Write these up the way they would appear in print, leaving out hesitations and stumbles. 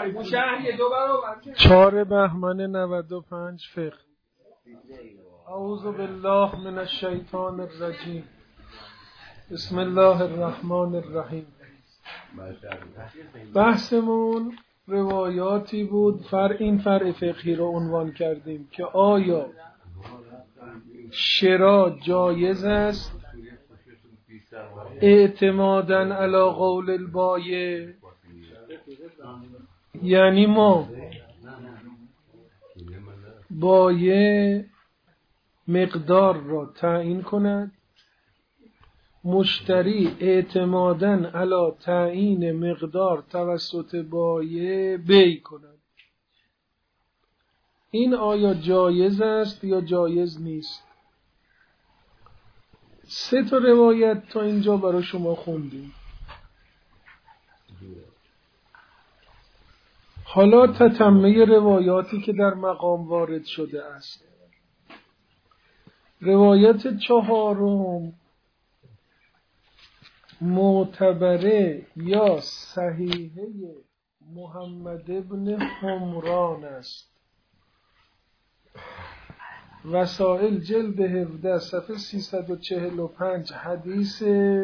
4 بهمن 95 فقه. اعوذ بالله من الشیطان الرجیم. بسم الله الرحمن الرحیم. بحثمون روایاتی بود. این فرع فقهی رو عنوان کردیم که آیا شرا جایز است اعتمادا علی قول البایع، یعنی ما بایع مقدار را تعیین کند، مشتری اعتمادا علی تعیین مقدار توسط بایع بیع کند. این آیا جایز است یا جایز نیست؟ 3 روایت تا اینجا برای شما خوندیم. حالا تتمه روایاتی که در مقام وارد شده است. روایت 4 معتبره یا صحیحه محمد ابن حمران است. وسائل جلد 17 صفحه 345 حدیث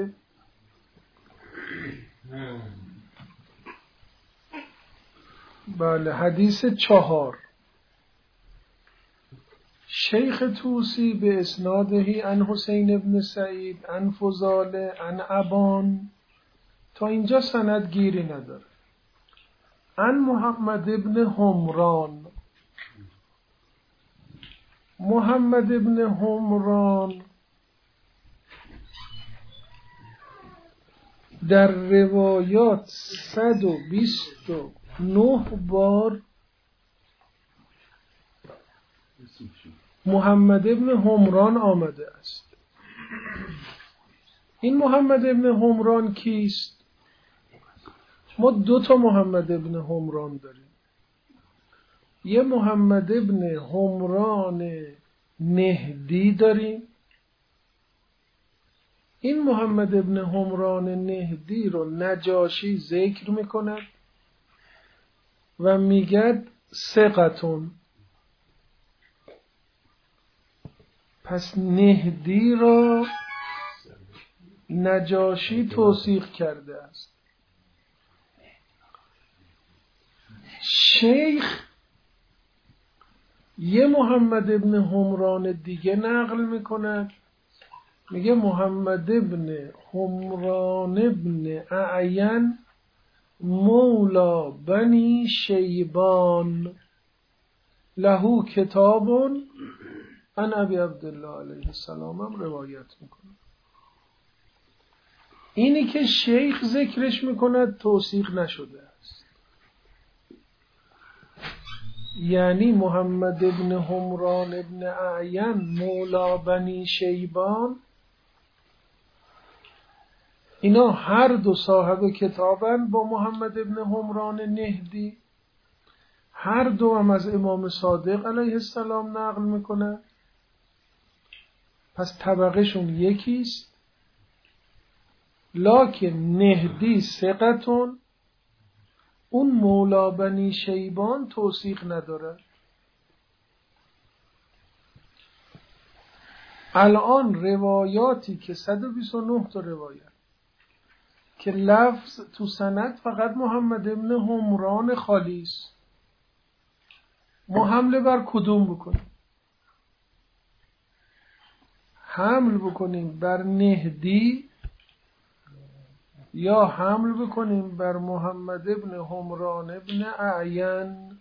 حدیث 4. شیخ توسی به اسنادهی عن حسین ابن سعید عن فضاله عن ابان، تا اینجا سند گیری نداره. عن محمد ابن حمران. محمد ابن حمران در روایات 129 بار محمد ابن حمران آمده است. این محمد ابن حمران کیست؟ ما 2 محمد ابن حمران داریم. یه محمد ابن حمران نهدی داریم. این محمد ابن حمران نهدی رو نجاشی ذکر میکند و میگد ثقتون. پس نهدی را نجاشی توثیق کرده است. شیخ یه محمد ابن حمران دیگه نقل میکند، میگه محمد ابن حمران ابن اعین مولا بنی شیبان لهو کتابون عن ابی عبدالله علیه السلام هم روایت میکنه. اینی که شیخ ذکرش میکند توثیق نشده است. یعنی محمد ابن حمران ابن اعین مولا بنی شیبان، اینا هر 2 صاحب کتابن با محمد ابن حمران نهدی، هر 2 هم از امام صادق علیه السلام نقل میکنه. پس طبقهشون یکیست، لکن نهدی ثقتون، اون مولا بنی شیبان توثیق نداره. الان روایاتی که 129 روایت که لفظ تو سند فقط محمد ابن حمران خالیست، ما حمله بر کدوم بکنیم؟ حمل بکنیم بر نهدی یا حمل بکنیم بر محمد ابن حمران ابن اعین؟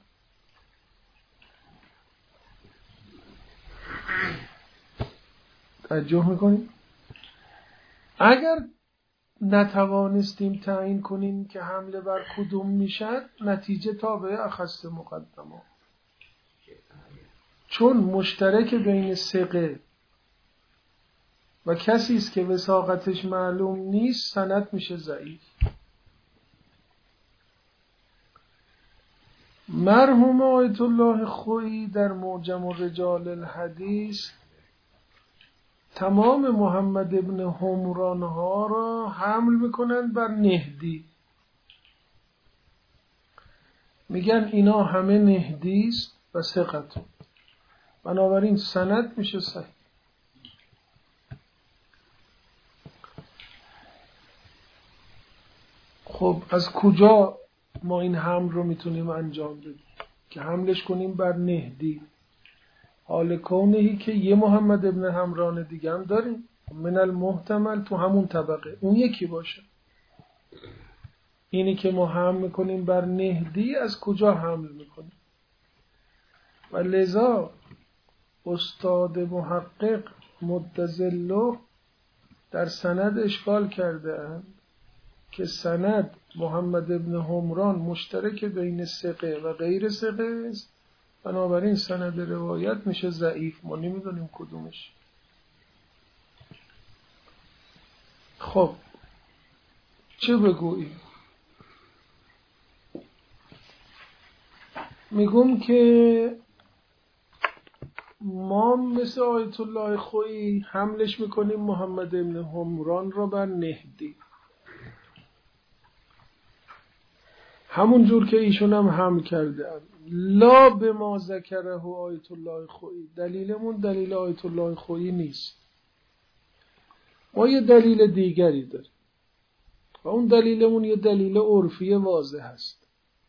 توجه میکنیم؟ اگر نتوانستیم تعیین کنیم که حمله بر کدوم میشد، نتیجه تابع اخص مقدمه، چون مشترک بین ثقه و کسی است که وثاقتش معلوم نیست سند میشه ضعیف. مرحوم آیت الله خویی در معجم رجال الحدیث تمام محمد ابن حمران ها را حمل میکنند بر نهدی. میگن اینا همه نهدیست و ثقت، بنابراین سند میشه صحیح. خب از کجا ما این حمل رو میتونیم انجام بدیم که حملش کنیم بر نهدی؟ حال کونهی که یه محمد ابن همران دیگه هم داریم، من المحتمل تو همون طبقه اون یکی باشه. اینی که ما حمل میکنیم بر نهدی از کجا حمل میکنیم؟ و لذا استاد محقق مدظله در سند اشکال کرده اند که سند محمد ابن همران مشترک بین ثقه و غیر ثقه است، بنابراین سند روایت میشه ضعیف، ما نمیدونیم کدومش. خب چه بگوییم؟ میگم که ما مثل آیت الله خویی حملش میکنیم محمد ابن همران را بر نهدی، همون جور که ایشون هم حمل کرده اند. لا به ما ذکره آیت الله خویی، دلیلمون دلیل آیت الله خویی نیست، ما یه دلیل دیگری داریم و اون دلیلمون یه دلیل عرفی واضح هست.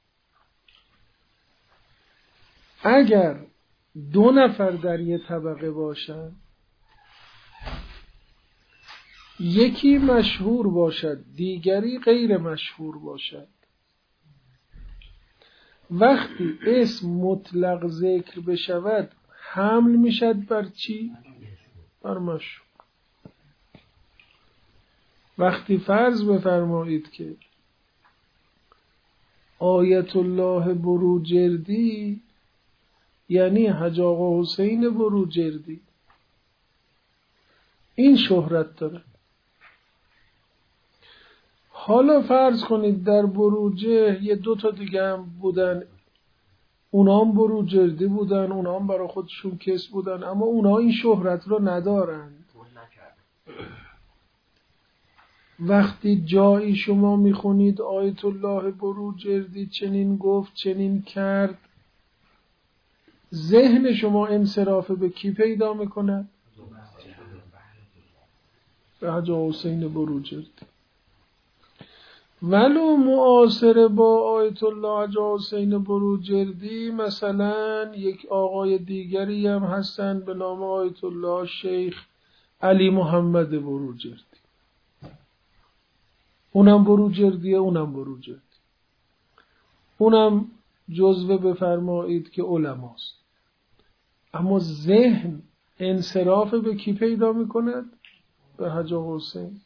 اگر دو نفر در یه طبقه باشن، یکی مشهور باشد دیگری غیر مشهور باشد، وقتی اسم مطلق ذکر بشود حمل میشد بر چی؟ بر مشهور. وقتی فرض بفرمایید که آیت الله بروجردی یعنی حاج آقا حسین بروجردی، این شهرت داره. حالا فرض کنید در بروجه یه دو تا دیگه هم بودن، اونا هم بروجردی بودن، اونا هم برای خودشون کس بودن، اما اونا این شهرت رو ندارند. وقتی جایی شما میخونید آیت الله بروجردی چنین گفت چنین کرد، ذهن شما انصراف به کی پیدا میکنه؟ به حاج حسین بروجردی. ولو معاصر با آیت الله حاج حسین بروجردی مثلا یک آقای دیگری هم هستن به نام آیت الله شیخ علی محمد بروجردی، اونم بروجردیه، اونم بروجردی، اونم جزوه بفرمایید که علماست، اما ذهن انصراف به کی پیدا میکند؟ به حاج حسین.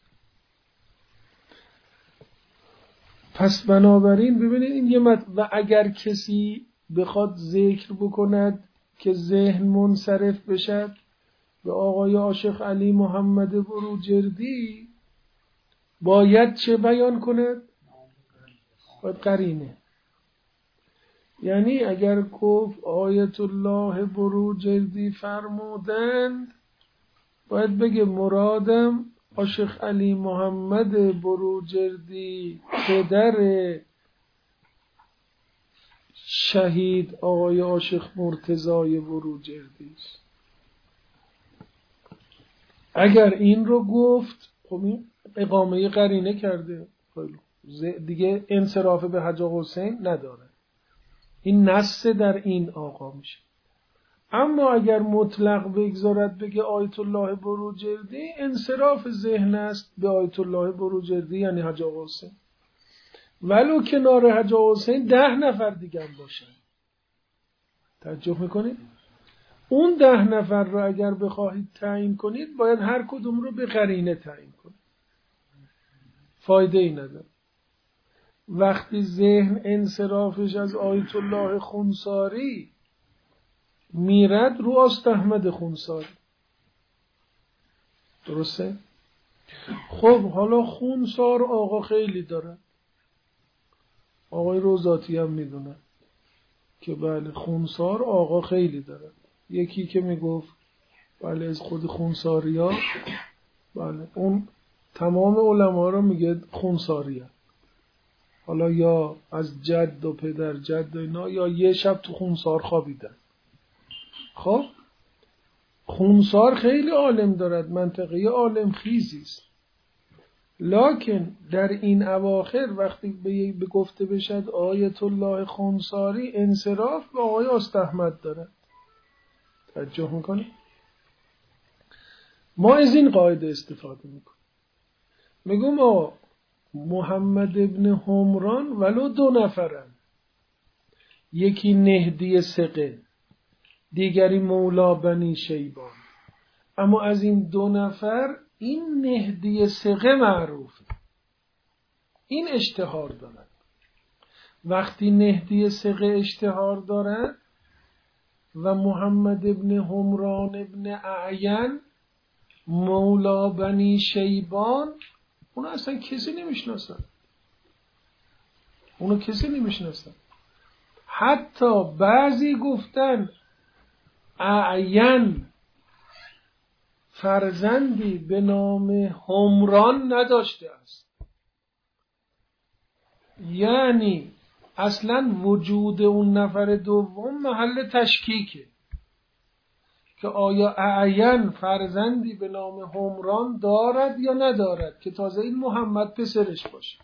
پس بنابراین ببینید این یه و اگر کسی بخواد ذکر بکند که ذهن منصرف بشد به آقای عاشق علی محمد بروجردی، باید چه بیان کند؟ باید قرینه. یعنی اگر گفت آیت الله بروجردی فرمودند، باید بگه مرادم عاشق علی محمد بروجردی پدر شهید آقای عاشق مرتضای بروجردی است. اگر این رو گفت، خب این اقامه قرینه کرده دیگه، انصراف به حاج حسین نداره، این نص در این آقا میشه. اما اگر مطلق بگذارد بگه آیت الله بروجردی، انصراف ذهن است به آیت الله بروجردی یعنی حاج حسین، ولو کنار حاج حسین 10 نفر دیگه هم باشن. توجه میکنید؟ اون 10 نفر رو اگر بخواهید تعیین کنید، باید هر کدوم رو به قرینه تعیین کنید، فایده ای نداره. وقتی ذهن انصرافش از آیت الله خونساری میرد رو است احمد خونساری، درسته؟ خب حالا خونسار آقا خیلی داره، آقای روزاتی هم میدونه که بله خونسار آقا خیلی داره. یکی که میگفت بله از خود خونساری ها، بله اون تمام علما رو میگه خونساری ها. حالا یا از جد و پدر جد و اینا، یا یه شب تو خونسار خوابیدن. خب خونسار خیلی عالم دارد، منطقه عالم خیزی است، لکن در این اواخر وقتی به گفته بشد آیت الله خونساری، انصراف به آقای آستحمد دارد. توجه میکنی؟ ما از این قاعده استفاده میکنیم، میگم آقا محمد ابن حمران ولو 2 نفرن، یکی نهدی ثقه دیگری مولا بنی شیبان، اما از این 2 نفر این نهدی ثقه معروف، این اشتهار دارد. وقتی نهدی ثقه اشتهار دارد و محمد ابن حمران ابن اعین مولا بنی شیبان، اونو اصلا کسی نمیشناسن. حتی بعضی گفتن اعین فرزندی به نام حمران نداشته است، یعنی اصلا وجود اون نفر دوم محل تشکیکه که آیا اعین فرزندی به نام حمران دارد یا ندارد، که تازه این محمد پسرش باشه.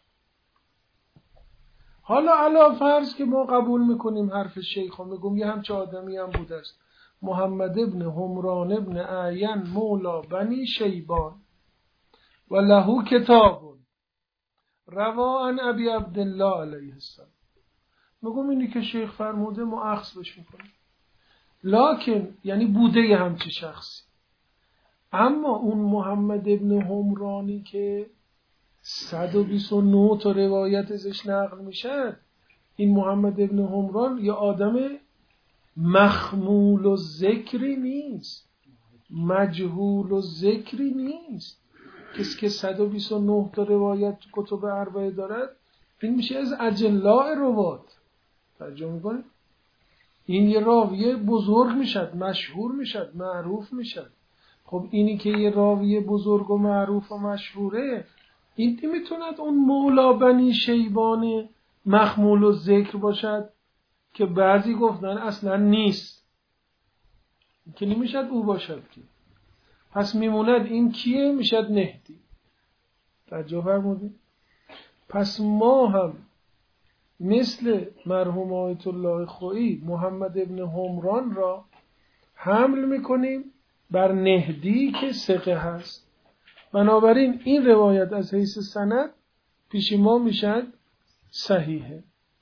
حالا علا فرض که ما قبول میکنیم حرف شیخ و میگم یه همچه آدمی هم بوده است، محمد ابن حمران ابن اعین مولا بنی شیبان و لهو کتاب روا عن ابی عبدالله علیه السلام، میگم اینی که شیخ فرموده ما اخذ بش میکنیم، لکن یعنی بوده یه همچی شخصی. اما اون محمد ابن حمرانی که 129 تا روایت ازش نقل میشد، این محمد ابن حمران یه آدم مخمول و ذکری نیست، مجهول و ذکری نیست. کسی که 129 تا روایت تو کتب اربعه دارد، این میشه از اجلاء روات. ترجمه میکنه این یه راوی بزرگ میشد، مشهور میشد، معروف میشد. خب اینی که یه راوی بزرگ و معروف و مشهوره، این میتوند اون مولا بنی شیبان مخمول و ذکر باشد که بعضی گفتن اصلا نیست، که نمیشد او باشد که. پس میموند این کیه؟ میشد نهدی. توجه فرمودید؟ پس ما هم مثل مرحوم آیت الله خویی محمد ابن حمران را حمل میکنیم بر نهدی که ثقه هست. بنابراین این روایت از حیث سند پیش ما میشد صحیحه.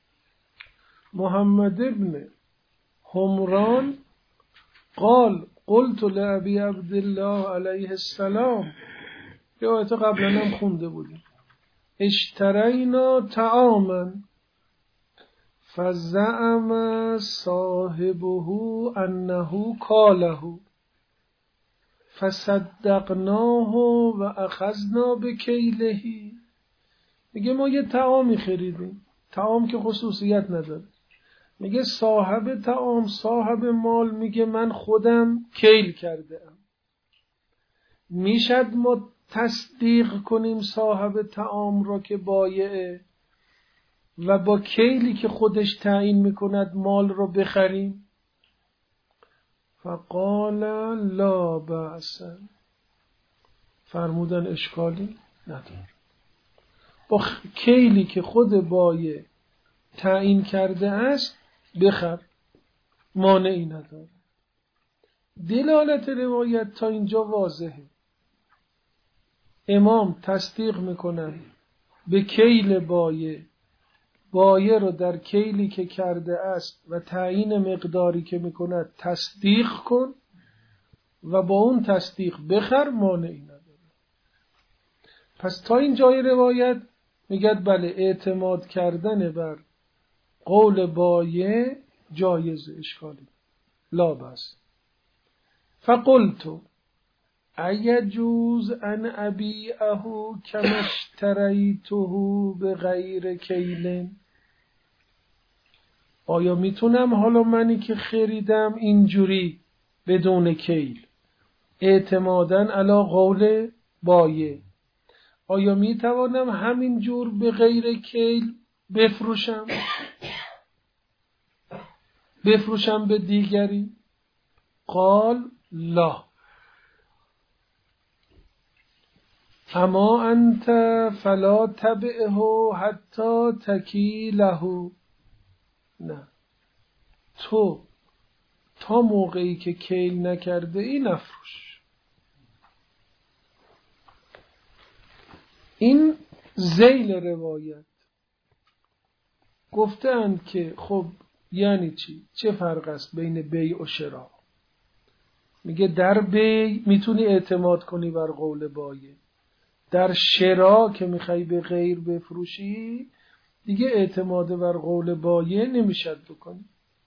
محمد ابن حمران قال قلت لأبی عبدالله علیه السلام، روایت قبلا هم خونده بودیم، اشترینا طعاما فزعم صاحبه انه کاله فصدقناه و اخذنا بکیله. میگه ما یه طعامی خریدیم، طعام که خصوصیت نداره، میگه صاحب طعام، صاحب مال میگه من خودم کیل کرده ام. میشد ما تصدیق کنیم صاحب طعام را که بایعه و با کیلی که خودش تعیین میکند مال را بخریم؟ فقال لا بأس، فرمودن اشکالی نداره، با کیلی که خود بایع تعیین کرده است بخر، مانعی نداره. دلالت روایت تا اینجا واضحه. امام تصدیق میکنن به کیل بایع رو در کیلی که کرده است و تعیین مقداری که میکند تصدیق کن و با اون تصدیق بخر، مانعی نداره. پس تا این جای روایت میگد بله، اعتماد کردن بر قول بایع جایز، اشکالی لا بس. فقلت ایجوز ان ابیعه کما اشتریته بغیر کیل، آیا میتونم حالا منی که خریدم اینجوری بدون کیل، اعتماداً علی قول بایع، آیا میتوانم همین جور به غیر کیل بفروشم به دیگری؟ قال لا. اما انت فلا تبعه حتی تکیله. نه، تو تا موقعی که کیل نکرده ای نفروش. این ذیل روایت. گفتند که خب یعنی چی؟ چه فرق است بین بیع و شراء؟ میگه در بیع میتونی اعتماد کنی بر قول بایع، در شراء که میخوای به غیر بفروشی دیگه اعتماد بر قول بایع نمیشد بکنی.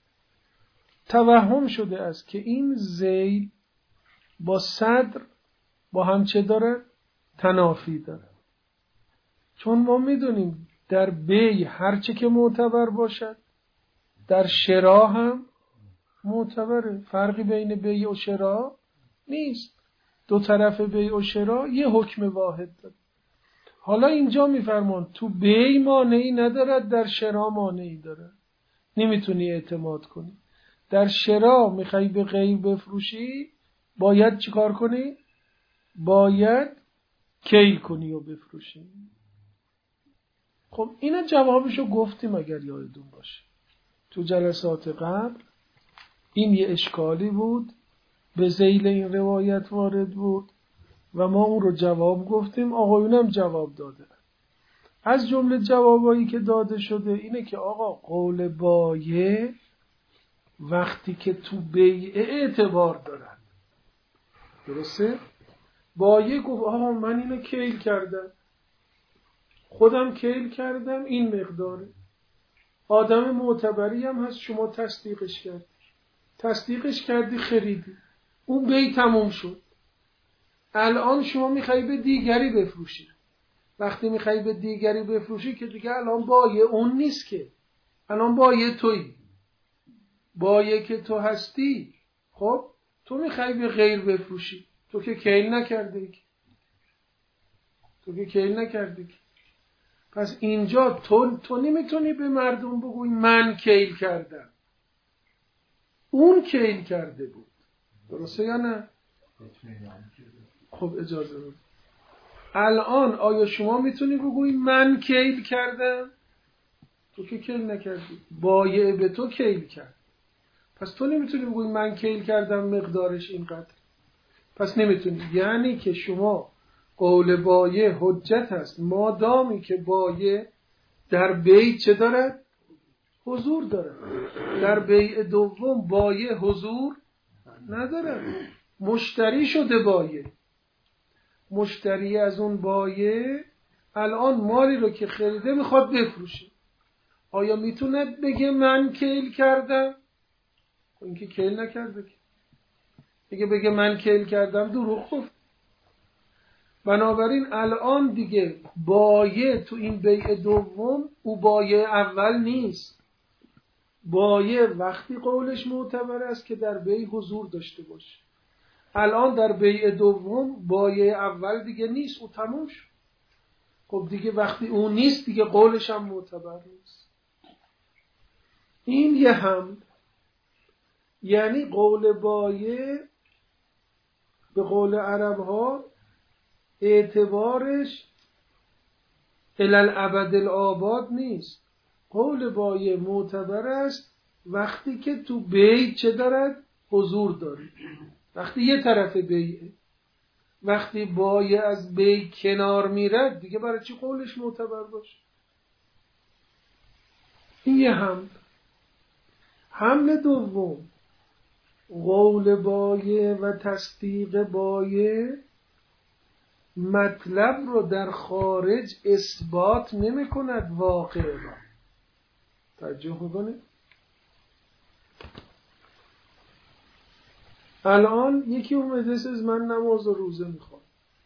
توهم شده است که این ذیل با صدر با هم چه داره؟ تنافی داره. چون ما میدونیم در بیع هرچه که معتبر باشد در شراء هم معتبره. فرقی بین بیع و شراء نیست. دو طرف بیع و شراء یه حکم واحد داره. حالا اینجا میفرمان تو بیع مانعی ندارد، در شراء مانعی داره. نمیتونی اعتماد کنی. در شراء میخوای به غیر بفروشی باید چیکار کنی؟ باید کیل کنی و بفروشی. خب اینا جوابشو گفتیم اگر یادتون باشه تو جلسات قبل. این یه اشکالی بود به ذیل این روایت وارد بود و ما اون رو جواب گفتیم. آقایونم جواب داده. از جمله جوابایی که داده شده اینه که آقا قول بایع وقتی که تو بیع اعتبار دارد. درسته؟ بایع گفت آقا من اینو کیل کردم، خودم کیل کردم، این مقداره. آدم معتبری هم هست، شما تصدیقش کردی خریدی، اون بیع تموم شد. الان شما میخوای به دیگری بفروشی. وقتی میخوای به دیگری بفروشی که دیگه الان بایع اون نیست که، الان بایع تویی. بایع که تو هستی، خب تو میخوای به غیر بفروشی. تو که کیل نکردی. پس اینجا تو نمیتونی به مردم بگوی من کیل کردم، اون کیل کرده بود. درسته یا نه؟ خب اجازه رو الان آیا شما میتونی بگوی من کیل کردم؟ تو که کیل نکردی، بایع به تو کیل کرد. پس تو نمیتونی بگوی من کیل کردم مقدارش اینقدر. پس نمیتونی. یعنی که شما قول بایع حجت هست مادامی که بایع در بیع چه دارد؟ حضور دارد. در بیع دوم بایع حضور ندارد. مشتری شده بایع. مشتری از اون بایع الان مالی رو که خریده میخواد بفروشه. آیا میتونه بگه من کیل کردم؟ این که کیل نکرده که. بگه من کیل کردم دروغ گفت. بنابراین الان دیگه بایع تو این بیع دوم او بایع اول نیست. بایع وقتی قولش معتبر است که در بیع حضور داشته باشه. الان در بیع دوم بایع اول دیگه نیست، او تموم شد. خب دیگه وقتی اون نیست دیگه قولش هم معتبر نیست. این یه هم، یعنی قول بایع به قول عرب ها اعتبارش الالعبد الآباد نیست. قول بایع معتبر است وقتی که تو بیع چه دارد؟ حضور داره. وقتی یه طرف بیعه. وقتی بایع از بیع کنار میرد دیگه برای چی قولش معتبر باشه؟ این یه حمل دوم، قول بایع و تصدیق بایع مطلب رو در خارج اثبات نمی کند واقع را. توجه میکنید؟ الان یکی اومده از من نماز و روزه میخواد،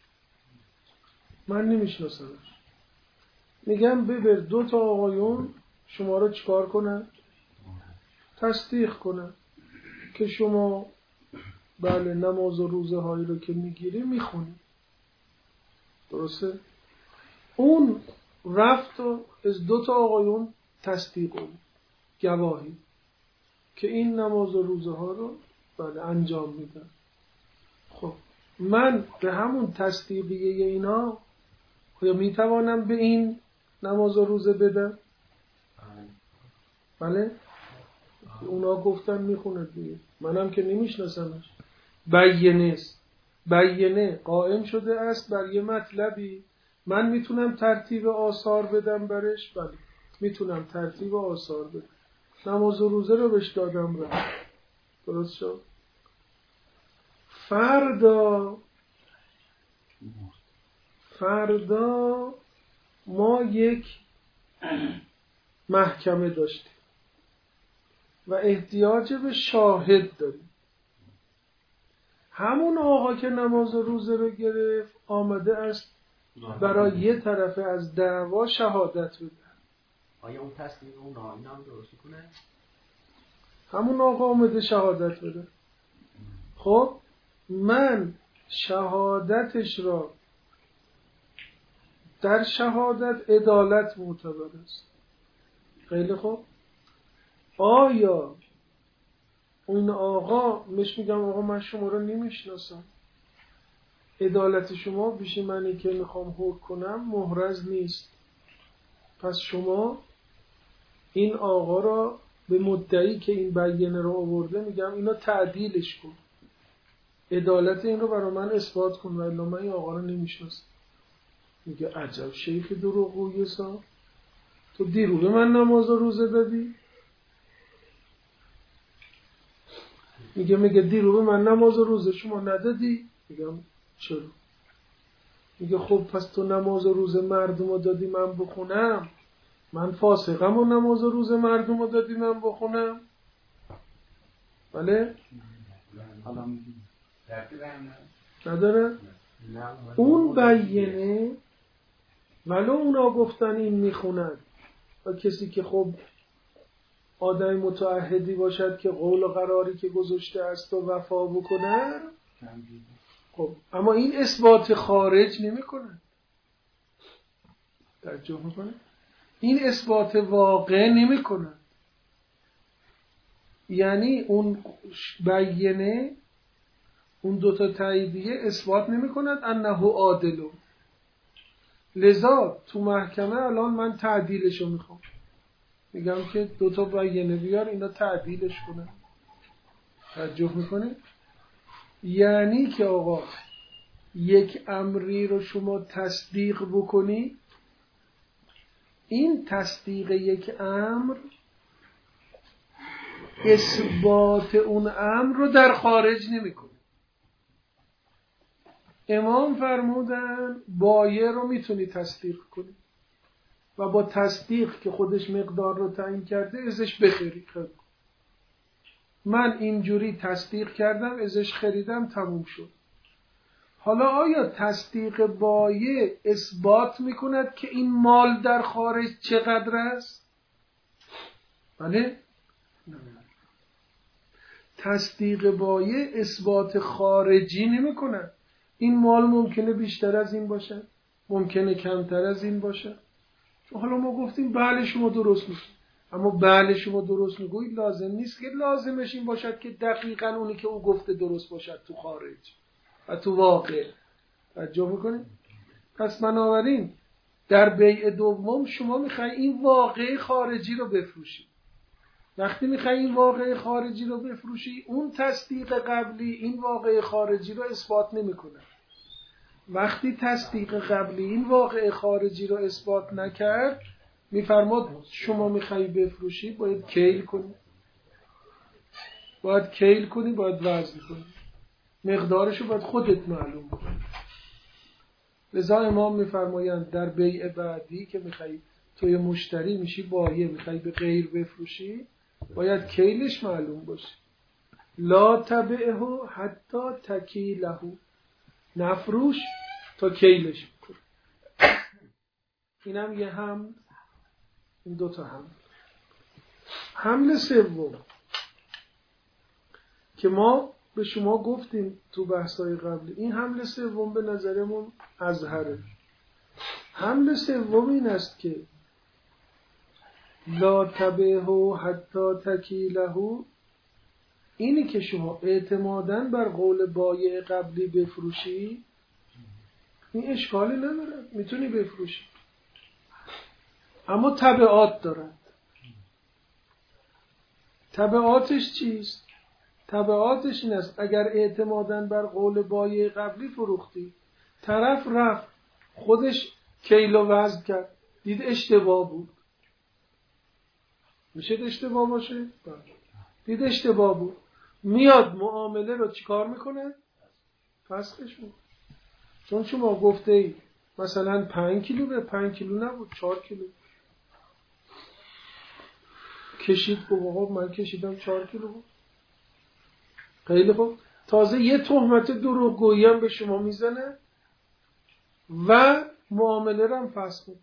من نمیشناسمش، میگم ببر 2 آقایون شما رو چیکار کنن؟ تصدیق کنن که شما بله نماز و روزه هایی رو که میگیری میخونی. درسته؟ اون رفت و از 2 آقایون تصدیق اون گواهی که این نماز و روزه ها رو بله انجام میدن. خب من به همون تصدیقیه اینا یا میتوانم به این نماز و روزه بدم؟ بله اونا گفتن میخونه دیگه، منم که نمیشناسمش. بیینه است، بیینه قائم شده است بر یه مطلبی، من میتونم ترتیب آثار بدم برش؟ بله میتونم ترتیب آثار بدم. نماز و روزه رو بهش دادم رو، درست شد. فردا ما یک محکمه داشتیم و احتیاج به شاهد داریم. همون آقا که نماز و روزه رو گرفت آمده است برای یه طرف از دعوا شهادت بده. آیا اون تصدیق اون اینا هم درست کنه؟ همون آقا آمده شهادت بده. خب من شهادتش را در شهادت عدالت معتبر است. خیلی خوب. آیا اون آقا میگم آقا من شما رو نمیشناسم، عدالت شما بیش منی که میخوام حکم کنم محرز نیست، پس شما این آقا را به مدعی که این بیانیه رو آورده میگم اینا تعدیلش کن، عدالت این رو برای من اثبات کن و الا من این آقا رو نمیشناسم. میگه عجب شیخ دروغگویی سا، تو دیروز من نماز و روزه دادی؟ میگه دیروز من نماز و روزه شما ندادی؟ میگم چرا؟ میگه خب پس تو نماز و روزه مردم رو دادی من بخونم، من فاسقم و نماز و روزه مردم رو دادی من بخونم؟ بله؟ نداره؟ اون بیانیه ولو اونا گفتن این میخوند و کسی که خب آدم متعهدی باشد که قول و قراری که گذاشته است و وفا بکنه، خب اما این اثبات خارج نمیکنه. توجه میکنه؟ این اثبات واقع نمیکنه. یعنی اون بیانیه اون دوتا تاییدیه اثبات نمیکند انه عادل. لذا تو محکمه الان من تعدیلشو میخوام، میگم که دوتا بیانیه بیار اینا تعدیلش کنن. توجه میکنه؟ یعنی که آقا یک امری رو شما تصدیق بکنی، این تصدیق یک امر اثبات اون امر رو در خارج نمیکنه. امام فرمودن بایع رو میتونی تصدیق کنی و با تصدیق که خودش مقدار رو تعیین کرده ازش بخری. من اینجوری تصدیق کردم ازش خریدم تموم شد. حالا آیا تصدیق بایع اثبات میکند که این مال در خارج چقدر است؟ بله؟ تصدیق بایع اثبات خارجی نمیکند. این مال ممکنه بیشتر از این باشه، ممکنه کمتر از این باشه. حالا ما گفتیم بله شما درست میگید، اما بله شما درست میگوید لازم نیست که لازمش این باشد که دقیقاً اونی که او گفته درست باشد تو خارج و تو واقع. توجه میکنید؟ پس بنابراین در بیع دوم شما میخوای این واقع خارجی رو بفروشی. وقتی میخوای این واقع خارجی رو بفروشی، اون تصدیق قبلی این واقع خارجی رو اثبات نمیکنه. وقتی تصدیق قبلی این واقع خارجی رو اثبات نکرد، میفرماد شما میخوای بفروشی باید کیل کنی، باید وزن کنی، مقدارشو باید خودت معلوم کنی. لذا امام میفرمایند در بیع بعدی که میخوای توی مشتری میشی بایع، میخوای به غیر بفروشی باید کیلش معلوم باشه. لا تبعه حتی تکیله، نفروش تا کیلش بکن. اینم یه هم، این دوتا هم. حمل سوم که ما به شما گفتیم تو بحث‌های قبلی، این حمل سوم به نظرمون اظهره. حمل سوم این است که لا تبعه حتی تکیله، اینی که شما اعتمادا بر قول بایع قبلی بفروشی، این اشکالی نداره، میتونی بفروشی، اما تبعات دارد. تبعاتش چیست؟ تبعاتش این است اگر اعتمادا بر قول بایع قبلی فروختی، طرف رفت خودش کیل و وزن کرد، دید اشتباه بود، میشه اشتباه باشه؟ دید اشتباه بود، میاد معامله رو چیکار میکنه؟ فسخش میکنه. چون شما گفته ای مثلا 5 کیلو به 5 کیلو نبود، 4 کیلو کشید، گفت من کشیدم 4 کیلو بود. خیلی خوب، تازه یه تهمت دروغگویی هم به شما میزنه و معامله رو هم فسخ میکنه.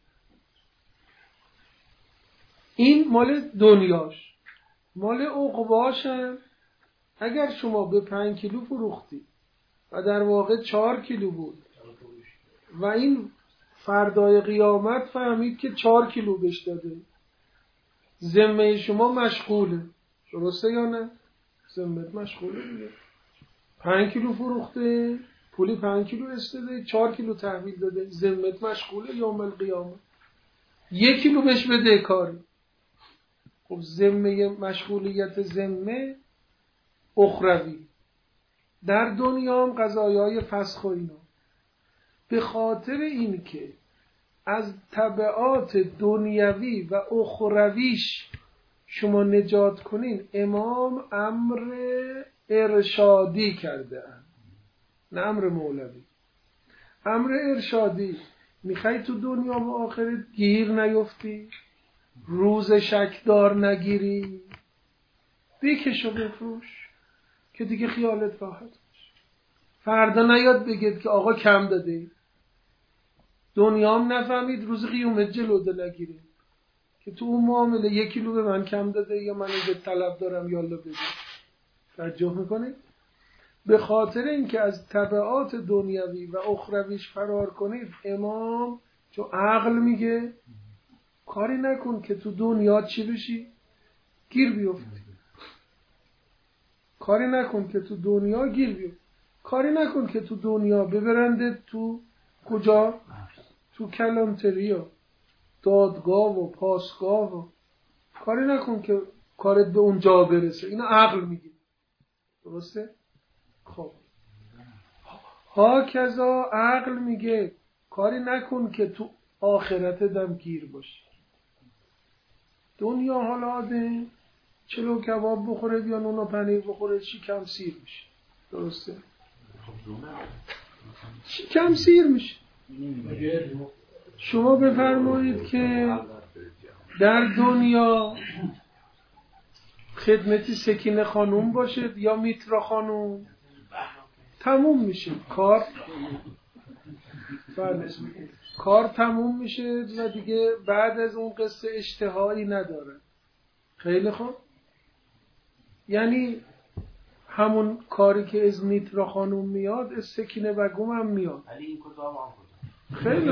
این مال دنیاش. مال عقباش هم اگر شما به 5 کیلو فروختی و در واقع 4 کیلو بود و این فردای قیامت فهمید که 4 کیلو بهش داده، ذمه شما مشغوله، درسته یا نه؟ ذمت مشغوله دیگه. 5 کیلو فروخته، پولی 5 کیلو استده، 4 کیلو تحویل داده، ذمت مشغوله یوم القیامه. 1 کیلو بهش بده کاری. خب ذمه، مشغولیت ذمه اخروی. در دنیا هم قضایای فسخ و اینا. به خاطر این که از تبعات دنیوی و اخرویش شما نجات کنین، امام امر ارشادی کرده اند، نه امر مولوی. امر ارشادی، میخوای تو دنیا و آخرت گیر نیفتی، روز شکدار نگیری، بکش و بفروش که دیگه خیالت راحت باشه. فردا نیاد بگید که آقا کم داده، دنیا هم نفهمید روز قیامت جلوده نگیره که تو اون معامله 1 کیلو به من کم داده یا من اینجا طلب دارم یالا بده. توجه میکنید؟ به خاطر اینکه از تبعات دنیوی و اخرویش فرار کنید، امام چون عقل میگه کاری نکن که تو دنیا چی بشی؟ گیر بیفتی. کاری نکن که تو دنیا گیر بیفتی. کاری نکن که تو دنیا ببرنده تو کجا؟ تو کلانتری و دادگاه و پاسگاه و کاری نکن که کارت به اونجا برسه. اینو عقل میگه، درسته؟ خب ها کذا عقل میگه کاری نکن که تو آخرت دم گیر باشی. دنیا حالا آده چلو کباب بخوره یا نون و پنیر بخوره شکم سیر میشه، درسته؟ شکم سیر میشه. شما بفرمایید که در دنیا خدمتی سکینه خانوم باشه یا میترا خانوم، تموم میشه کار. بله، کار تموم میشه و دیگه بعد از اون قصه اشتهایی نداره. خیلی خوب، یعنی همون کاری که از میترا خانوم میاد از سکینه بگم هم میاد. خیلی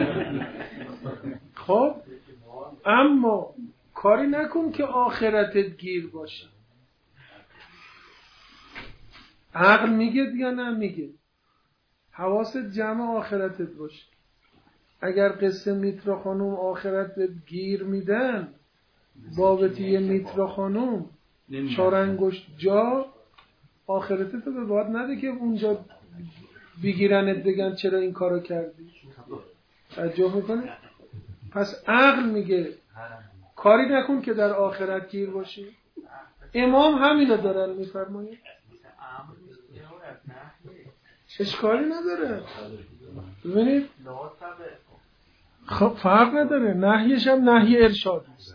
خب، اما کاری نکن که آخرتت گیر باشه. عقل میگه یا نه میگه؟ حواست جمع آخرتت باشه. اگر قصه میترا خانوم آخرتت گیر میدن بابت یه میترا خانوم 4 انگشت جا، آخرتت رو به باد نده که اونجا بگیرنت بگن چرا این کارو کردی. توجه میکنه؟ پس عقل میگه کاری نکن که در آخرت گیر باشی. امام همینو دارن میفرماید. اشکالی نداره. ببینید خب فرق نداره، نهیش هم نهی ارشاد است.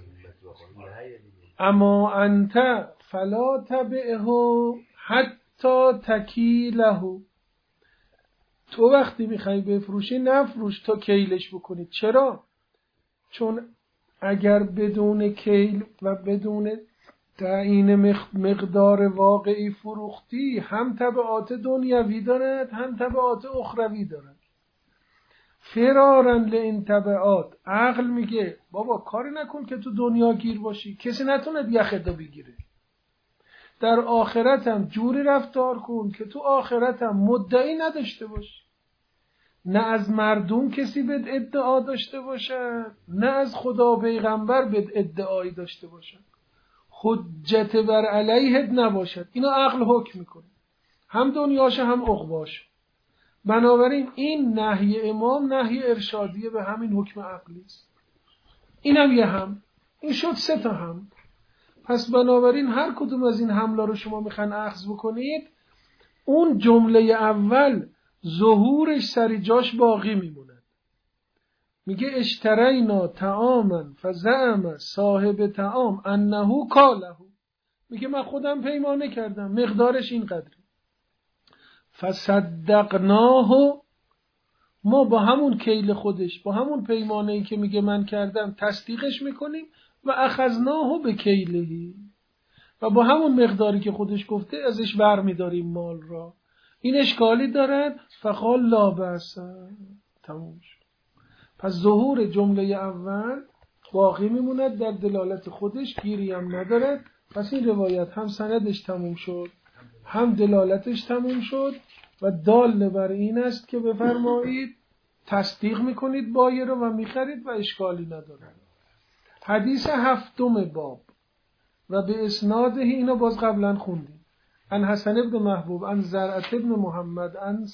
اما انت فلا تبعه حتی تکیله. تو وقتی میخوای بفروشی نفروش تا کیلش بکنی. چرا؟ چون اگر بدون کیل و بدون تعیین مقدار واقعی فروختی، هم تبعات دنیوی دارد هم تبعات اخروی دارد. فرارن لانتباعات. عقل میگه بابا کاری نکن که تو دنیا گیر باشی، کسی نتونه یخت رو بگیره. در آخرت هم جوری رفتار کن که تو آخرت هم مدعی نداشته باشی، نه از مردم کسی به ادعا داشته باشد، نه از خدا پیغمبر به ادعایی داشته باشد، حجت بر علیهت نباشد. اینا عقل حکم میکنه، هم دنیاش هم عقباش. بنابراین این نهی امام نهی ارشادیه به همین حکم عقلی است. اینم یه هم، این شد 3 تا هم. پس بنابراین هر کدوم از این حملا رو شما میخوان اخذ بکنید، اون جمله اول ظهورش سر جاش باقی میموند. میگه اشترینا طعاما فزعم صاحب طعام انه کاله. میگه من خودم پیمانه کردم مقدارش اینقدره. فصدقناه، ما با همون کیل خودش، با همون پیمانه‌ای که میگه من کردم تصدیقش میکنیم. و اخذناه به کیلهی، و با همون مقداری که خودش گفته ازش ور میداریم مال را. این اشکالی دارد؟ فقال لا بأس. تموم شد. پس ظهور جمله اول باقی میموند در دلالت خودش، گیری هم ندارد. پس این روایت هم سندش تموم شد، هم دلالتش تموم شد و دال بر این است که بفرمایید تصدیق میکنید بایه رو و میخرید و اشکالی ندارد. حدیث 7 باب و به اسناده اینو باز قبلا خوندیم. عن حسن ابن محبوب عن زرعت ابن محمد عن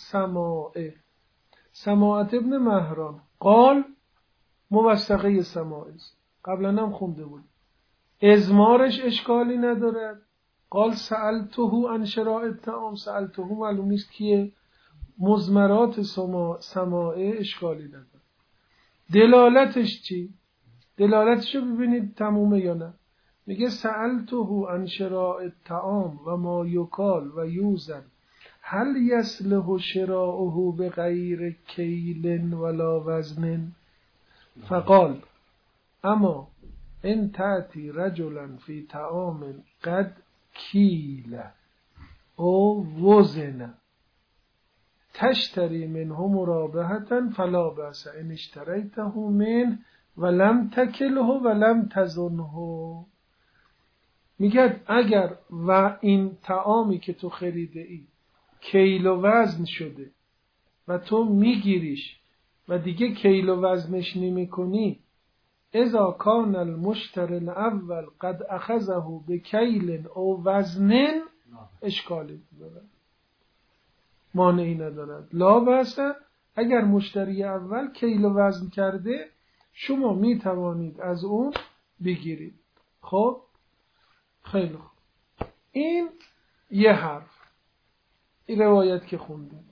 سماعه ابن مهران قال، موثقه سماعه است، قبلا هم خونده بود، ازمارش اشکالی ندارد. قال سألته عن شراء الطعام، سألته معلوم نیست کیه، مزمرات سماعه اشکالی ندارد. دلالتش چی؟ دلالتشو ببینید تمومه یا نه. میگه سألته عن شراء الطعام و ما یکال و یوزن هل یصلح شراؤه بغیر کیل ولا وزن. فقال اما ان تأتی رجلا فی طعام قد کیل او وزن تشتری منه مرابحة فلا بأس ان اشتریته منه ولم تکله ولم تزنه. میگه اگر و این طعامی که تو خریده ای کیل و وزن شده و تو میگیریش و دیگه کیل و وزنش نمی کنی، اذا کان المشتری الاول قد اخذه بکیل او وزن، اشکالی ندارد، مانعی ندارد. لا بأس، اگر مشتری اول کیل و وزن کرده شما می توانید از اون بگیرید. خب خیلی خوب، این یه حرف، این روایت که خوندیم.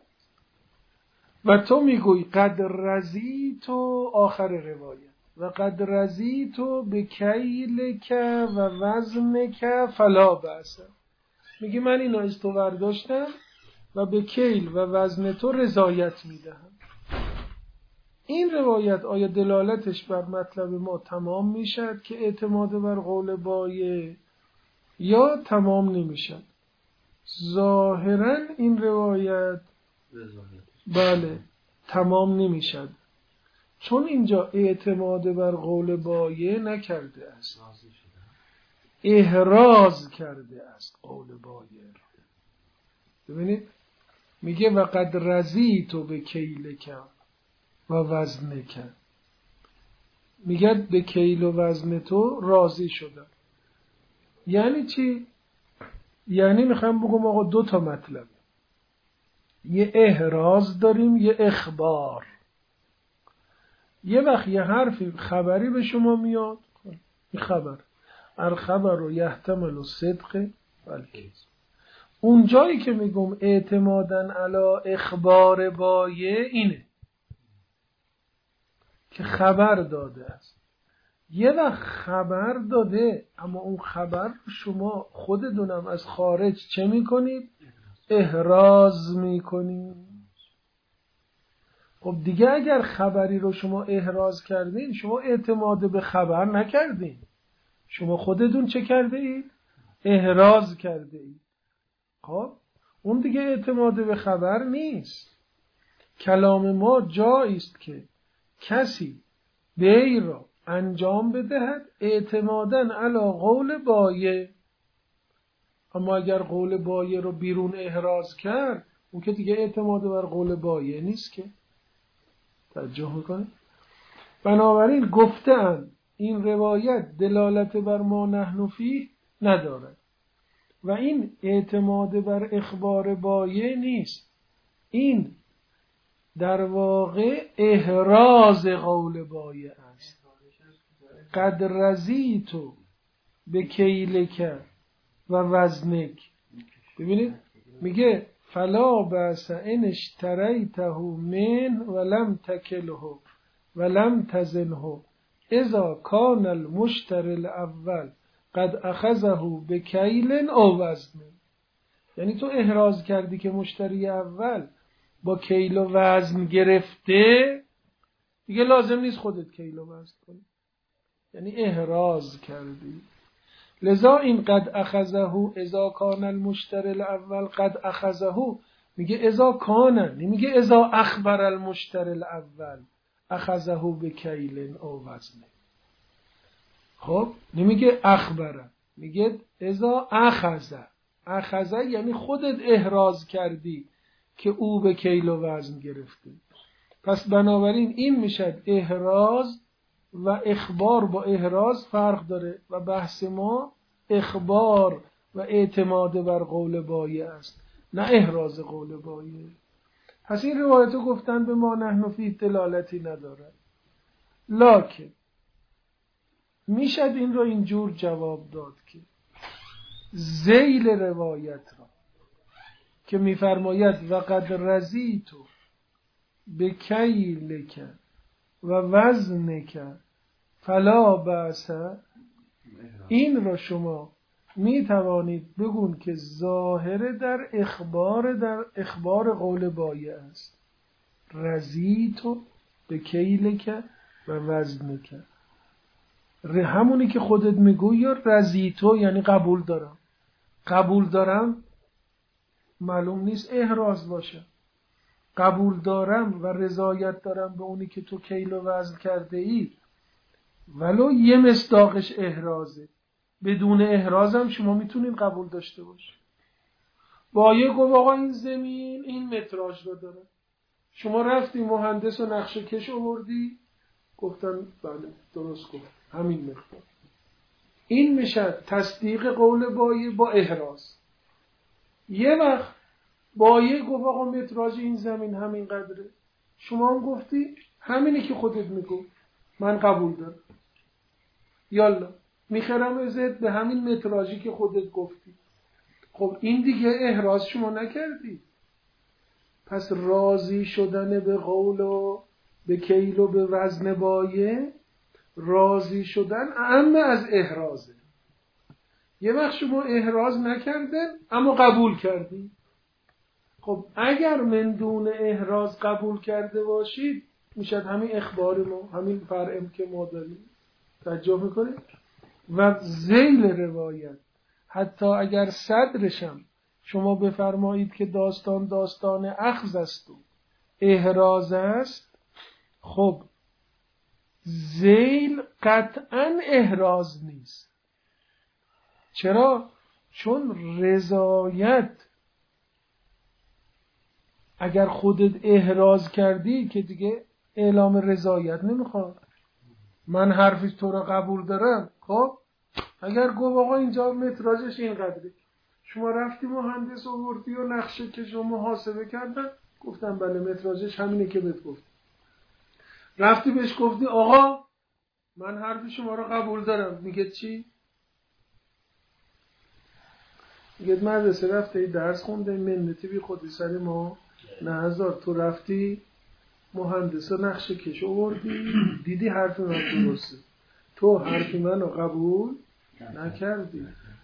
و تو میگوی قد رضیتو، آخر روایت، و قد رضیتو به کیلک و وزنک فلا بأس. میگی من اینو استوار داشتم و به کیل و وزن تو رضایت میدهم. این روایت آیا دلالتش بر مطلب ما تمام میشد که اعتماد بر قول بایه، یا تمام نمیشد؟ ظاهرا این روایت بله تمام نمیشد، چون اینجا اعتماد بر قول بایه نکرده است، احراز کرده است قول بایه. ببینید میگه و قد رضیتو به کیلک و وزنک، میگه به کیل و وزن تو راضی شدم. یعنی چی؟ یعنی میخوام بگم آقا 2 تا مطلب، یه احراز داریم، یه اخبار. یه وقت یه حرفی خبری به شما میاد، این خبر الخبر رو یحتمل الصدق والکذب. اون جایی که میگم اعتمادن علی اخبار بایه اینه که خبر داده است. یه وقت خبر داده اما اون خبر رو شما خودتونم از خارج چه میکنید؟ احراز میکنید. خب دیگه اگر خبری رو شما احراز کردین، شما اعتماد به خبر نکردین، شما خودتون چه کرده اید؟ احراز کرده اید. خب اون دیگه اعتماد به خبر نیست. کلام ما جایی است که کسی بیع را انجام بدهد اعتمادا علی قول بایع. اما اگر قول بایع رو بیرون احراز کرد، اون که دیگه اعتماد بر قول بایع نیست که. توجه میکنه؟ بنابراین گفتن این روایت دلالت بر ما نحن فیه ندارد و این اعتماد بر اخبار بایع نیست، این در واقع احراز قول بایع است. قد رضیت بکیلک و وزنک. ببینید میگه فلا بأس ان اشتریته من ولم تکله ولم تزنه اذا کان المشتری الاول قد اخذه بکیل او وزن. یعنی تو احراز کردی که مشتری اول با کیل و وزن گرفته، دیگه لازم نیست خودت کیل و وزن کنی، یعنی احراز کردی. لذا این قد اخذه اذا کان المشتری الاول قد اخذه، میگه اذا کان، نمیگه اذا اخبر المشتری الاول اخذه بکیل او وزن. خب نمیگه اخبره، میگه اذا اخذه یعنی خودت احراز کردی که او به کیل و وزن گرفته. پس بنابراین این میشد احراز و اخبار. با احراز فرق داره و بحث ما اخبار و اعتماد بر قول بایع است، نه احراز قول بایع. پس این روایتو گفتن به ما نحن فیه دلالتی نداره. لکن میشد این رو اینجور جواب داد که ذیل روایت را که میفرماید وقد رضیت بکیلک و وزنک فلا بأس، این را شما می توانید بگون که ظاهر در اخبار قول بایع است. رضیت بکیلک و وزنک، همونی که خودت میگوی یا رضیتو یعنی قبول دارم. قبول دارم معلوم نیست احراز باشه. قبول دارم و رضایت دارم به اونی که تو کیل و وزن کرده ای، ولو یه مصداقش احرازه. بدون احرازم شما میتونین قبول داشته باشه. بایع گفت آقا این زمین این متراژ رو داره، شما رفتی مهندس و نقشه کش آوردی، گفتن بله درست گفت همین مقدار. این میشه تصدیق قول بایع با احراز. یه وقت بایع گفت آقا متراژ این زمین همین قدره، شما هم گفتی همینی که خودت میگو من قبول دارم، یالا میخرم ازت به همین متراژی که خودت گفتی. خب این دیگه احراز شما نکردی. پس راضی شدن به قول و به کیل و به وزن بایع، راضی شدن اعم از احرازه. یه وقت شما احراز نکردن اما قبول کردی. خب اگر من دون احراز قبول کرده باشید میشد همین اخبار ما، همین فرعم که ما داریم. توجه میکنید؟ و ذیل روایت حتی اگر صدرشم شما بفرمایید که داستان اخذ است و احراز است، خب ذیل قطعا احراز نیست. چرا؟ چون رضایت اگر خودت احراز کردی که دیگه اعلام رضایت نمیخواد. من حرفی تو رو قبول دارم. خب اگر گفت آقا اینجا متراژش اینقدره، شما رفتی مهندس آوردی و نقشه کش و محاسبه کردن، گفتم بله متراژش همینه که بهت گفت. رفتی بهش گفتی آقا من حرف شما رو قبول دارم، میگه چی؟ میگه مدرسه رفته درس خونده منتی بی خودی سر ما، نه هزار تو رفتی مهندس نقشه کش آوردی دیدی حرف من درسته، تو حرف منو قبول نکردی.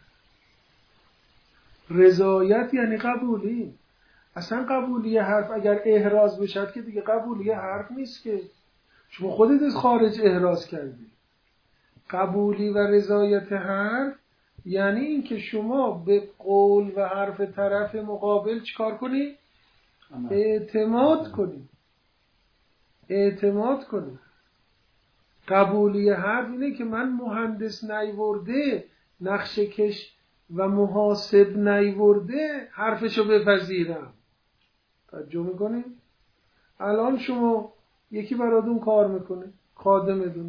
رضایت یعنی قبولی. اصلا قبولی حرف اگر احراز بشد که دیگه قبولی حرف نیست که، شما خودت از خارج احراز کردی. قبولی و رضایت حرف یعنی این که شما به قول و حرف طرف مقابل چیکار کنی؟ اعتماد کنی. اعتماد کنید. قبولی حرف اینه که من مهندس نیورده، نقشه کش و محاسب نیورده، حرفشو بپذیرم. توجه میکنید؟ الان شما یکی براتون کار میکنه، خادمتونه،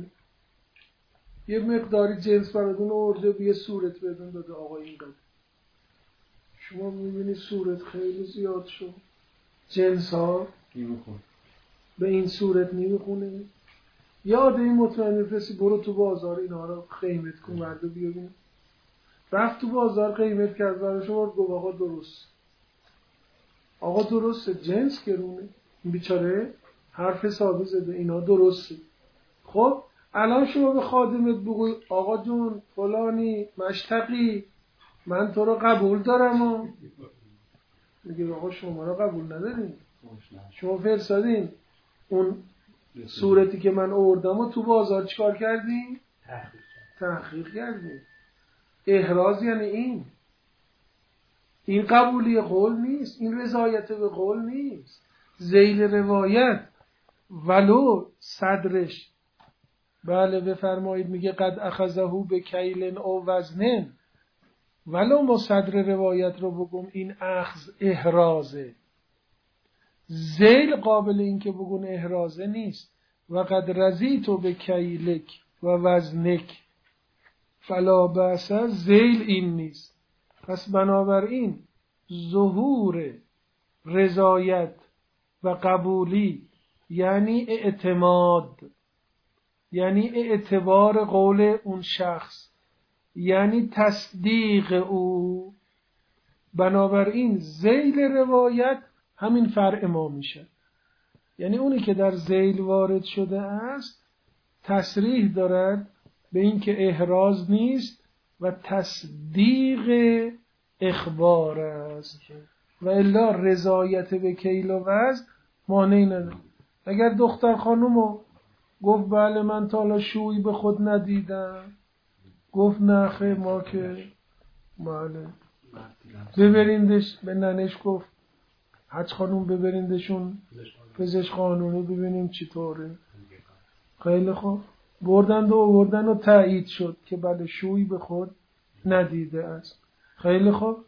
یه مقداری جنس براتون آورده، یه صورت بدون داده، آقا این قدر. شما میبینید صورت خیلی زیاد شد، جنس ها به این صورت نمیخونه. یاد این مطمئن میفرستی برو تو بازار اینا رو قیمت کن، برده بیا ببین. رفت تو بازار قیمت کرد برای شما، گفت آقا درست، آقا درسته، جنس گرونه، این بیچاره حرف حسابی زده، اینا درسته. خب الان شما به خادمت بگوی آقا جون فلانی مشتقی من تو رو قبول دارم و میگه آقا شما رو قبول نداریم، شما فرستادین اون صورتی که من آوردم و تو بازار چیکار کردیم؟ تحقیق کردیم. احراز یعنی این قبولی قول نیست، این رضایت به قول نیست. ذیل روایت ولو صدرش بله بفرمایید میگه قد اخذه به کیل او وزنن، ولو ما صدر روایت رو بگم این اخذ احرازه. ذیل قابل این که بگون احرازه نیست. و قد رضیت به کیلک و وزنک فلا بأس، ذیل این نیست. پس بنابراین ظهور رضایت و قبولی یعنی اعتماد، یعنی اعتبار قول اون شخص، یعنی تصدیق او. بنابراین ذیل روایت همین فرع ما میشه، یعنی اونی که در ذیل وارد شده است تصریح دارد به این که احراز نیست و تصدیق اخبار است. و الا رضایت به کیل و وزن مانعی نداره. اگر دختر خانومو گفت بله من تا حالا شویی به خود ندیدم، گفت نه خیر ما که بله ببریندش، به ننش گفت حج خانوم ببریندشون پزشک قانونی ببینیم چی طوره. خیلی خوب بردن و تایید شد که بله شویی به خود ندیده است. خیلی خوب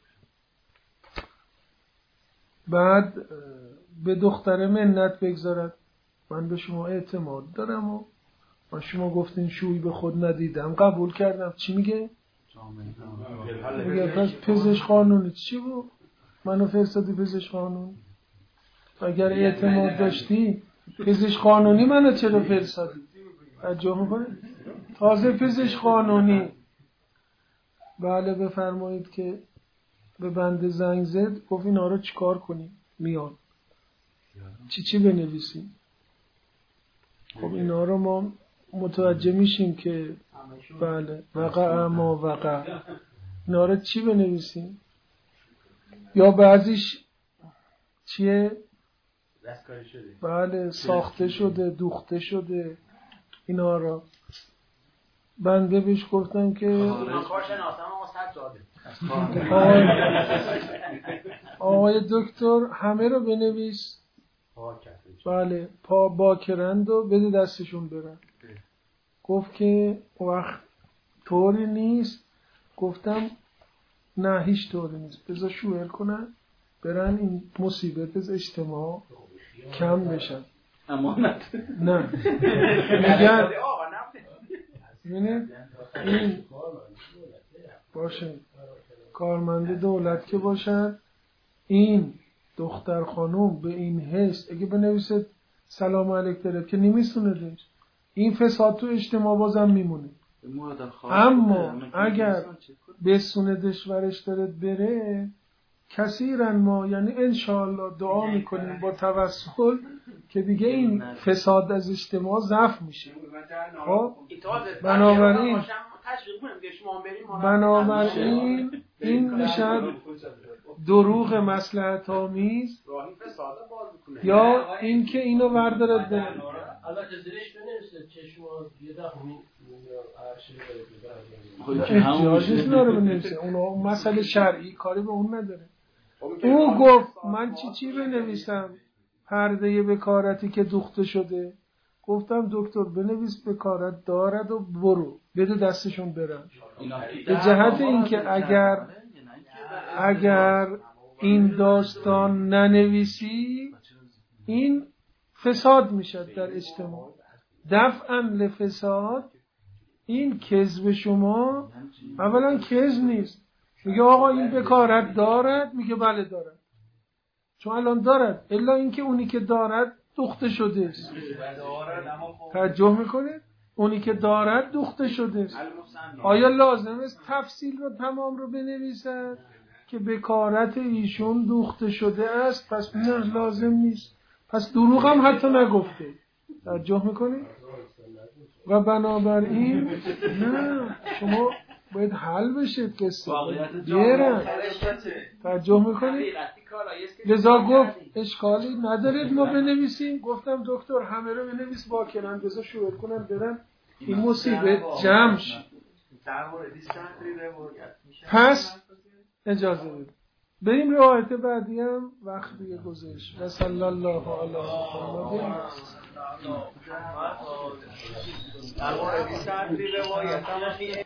بعد به دختر منت بگذارد من به شما اعتماد دارم و من شما گفتین شویی به خود ندیدم قبول کردم. چی میگه؟ میگه پس پزشک قانونی چی بود؟ منو فرستادی پزشک قانونی؟ اگر اعتماد داشتی پزشک قانونی منو چرا فرستادی؟ توجه میکنی؟ تازه پزشک قانونی بله بفرمایید که به بنده زنگ زد، گفت اینا رو چیکار کنیم؟ میان چی بنویسیم؟ خب اینا رو ما متوجه میشیم که بله وقع ما وقع، اینا رو چی بنویسیم؟ یا بعضیش چیه؟ بله ساخته شده، دوخته شده. اینا رو بنده بهش گفتم که آقای دکتر همه رو بنویس، بله پا باکرند و بده دستشون برن. گفت که وقت طوری نیست. گفتم نه هیچ طوری نیست، بذار شوهر کنن برن این مصیبت از اجتماع کم بشن. نه میگن این باشه کارمند دولت که باشن، این دختر خانوم به این حس اگه بنویسه سلام علیک داره که نمیسوندش، این فساد تو اجتماع بازم میمونه. اما اگر بسوندش ورش داره بره کثیرا ما یعنی انشاءالله دعا میکنیم با توسل که دیگه این فساد از اجتماع ضعف میشه. خب بنابراین این میشه دروغ مصلحت آمیز یا اینکه اینو وردارد بره. احتیاج نیست اینا رو بنویسه، اونا مسئله شرعی کاری به اون نداره. او گفت من چی بنویسم؟ پرده بکارتی که دوخته شده. گفتم دکتر بنویس بکارت دارد و برو بده دستشون برن. به جهت اینکه اگر این داستان ننویسی این فساد میشد در اجتماع. دفعاً لفساد این کذب شما اولا کذب نیست. میگه آقا این بکارت دارد، میگه بله دارد، چون الان دارد، الا اینکه اونی که دارد دوخته شده است. توجه میکنید؟ اونی که دارد دوخته شده است. آیا لازم است تفصیل رو تمام رو بنویسد که بکارت ایشون دوخته شده است؟ پس نه لازم نیست. پس دروغ هم حتی نگفته. توجه میکنید؟ و بنابراین نه شما باید حل بشه قصه دیرن. توجه میکنید؟ لذا گفت اشکالی ندارید ما بنویسیم. گفتم دکتر همه رو بنویس با کنن بذار شروع کنن برن این مصیبت جمع شد. پس اجازه بدید بریم روایت بعدی هم وقت دیگه گذشت. و صلی الله علی محمد.